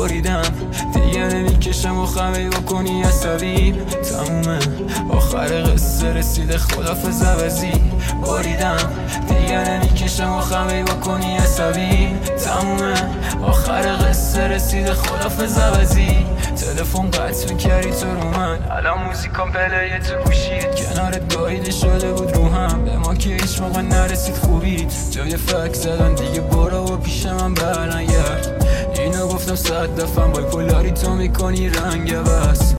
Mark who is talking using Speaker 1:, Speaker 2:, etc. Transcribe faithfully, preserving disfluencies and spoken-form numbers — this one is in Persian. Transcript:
Speaker 1: بریدم دیگه نمیکشم و خمه بکنی عصبیم تمومه آخر قصه رسیده خدافظ عوضی بریدم دیگه نمیکشم و خمه بکنی عصبیم تمومه آخر قصه رسیده خدافظ عوضی تلفن قطع میکردی تو رو من الان موزیکام پلیه تو گوشید کنارت گاییده شده بود روحم به ما که هیچ موقع نرسید خوبید جای فک زدن دیگه برو و پیش من برنگرد اینو گفتم صد دفعه بای پولاری تو میکنی رنگ بس